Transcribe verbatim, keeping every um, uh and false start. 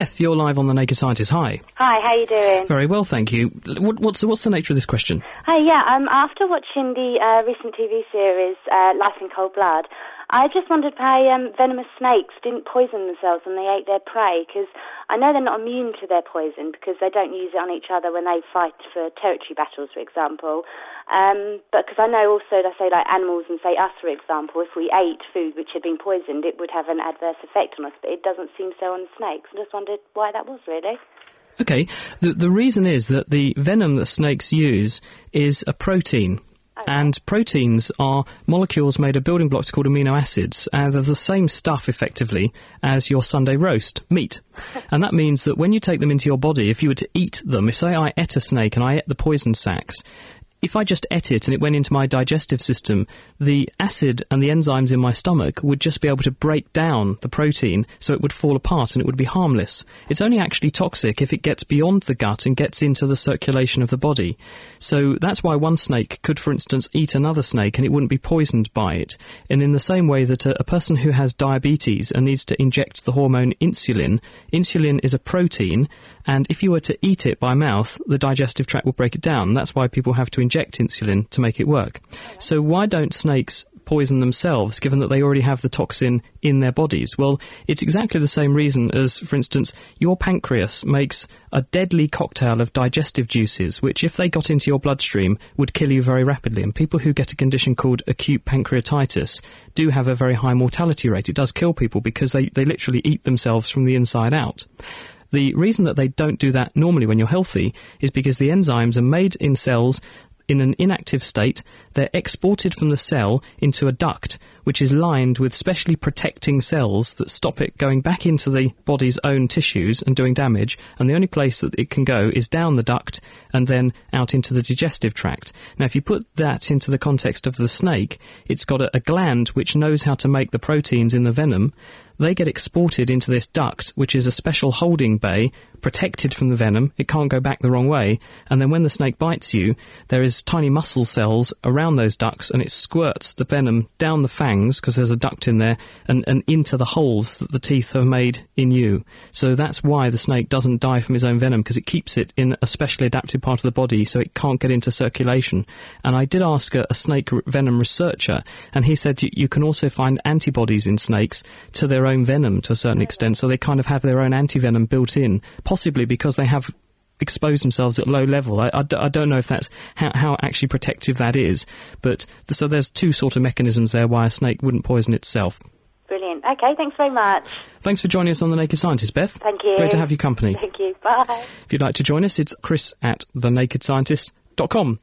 Beth, you're live on The Naked Scientist. Hi. Hi, how you doing? Very well, thank you. What, what's, what's the nature of this question? Hi, yeah, um, after watching the uh, recent T V series, uh, Life in Cold Blood, I just wondered why um, venomous snakes didn't poison themselves when they ate their prey, because I know they're not immune to their poison because they don't use it on each other when they fight for territory battles, for example. Um, but because I know also, they say, like animals and, say, us, for example, if we ate food which had been poisoned, it would have an adverse effect on us, but it doesn't seem so on snakes. I just wondered why that was, really. Okay, the, the reason is that the venom that snakes use is a protein. Okay. And proteins are molecules made of building blocks called amino acids, and they're the same stuff, effectively, as your Sunday roast, meat. And that means that when you take them into your body, if you were to eat them, if, say, I ate a snake and I ate the poison sacs, if I just ate it and it went into my digestive system, the acid and the enzymes in my stomach would just be able to break down the protein so it would fall apart and it would be harmless. It's only actually toxic if it gets beyond the gut and gets into the circulation of the body. So that's why one snake could, for instance, eat another snake and it wouldn't be poisoned by it. And in the same way that a, a person who has diabetes and needs to inject the hormone insulin, insulin is a protein, and if you were to eat it by mouth, the digestive tract will break it down. That's why people have to inject insulin to make it work. So why don't snakes poison themselves, given that they already have the toxin in their bodies? Well, it's exactly the same reason as, for instance, your pancreas makes a deadly cocktail of digestive juices, which, if they got into your bloodstream, would kill you very rapidly. And people who get a condition called acute pancreatitis do have a very high mortality rate. It does kill people because they, they literally eat themselves from the inside out. The reason that they don't do that normally when you're healthy is because the enzymes are made in cells in an inactive state. They're exported from the cell into a duct, which is lined with specially protecting cells that stop it going back into the body's own tissues and doing damage, and the only place that it can go is down the duct and then out into the digestive tract. Now, if you put that into the context of the snake, it's got a, a gland which knows how to make the proteins in the venom. They get exported into this duct, which is a special holding bay, protected from the venom. It can't go back the wrong way. And then when the snake bites you, there is tiny muscle cells around those ducts, and it squirts the venom down the fangs, because there's a duct in there, and, and into the holes that the teeth have made in you. So that's why the snake doesn't die from his own venom, because it keeps it in a specially adapted part of the body so it can't get into circulation. And I did ask a, a snake venom researcher, and he said you, you can also find antibodies in snakes to their own venom to a certain extent, so they kind of have their own antivenom built in, possibly because they have exposed themselves at low level. I, I, I don't know if that's how, how actually protective that is, but th- so there's two sort of mechanisms there why a snake wouldn't poison itself. Brilliant. Okay, thanks very much. Thanks for joining us on The Naked Scientist, Beth. Thank you. Great to have your company. Thank you. Bye. If you'd like to join us, it's chris at the naked scientist dot com.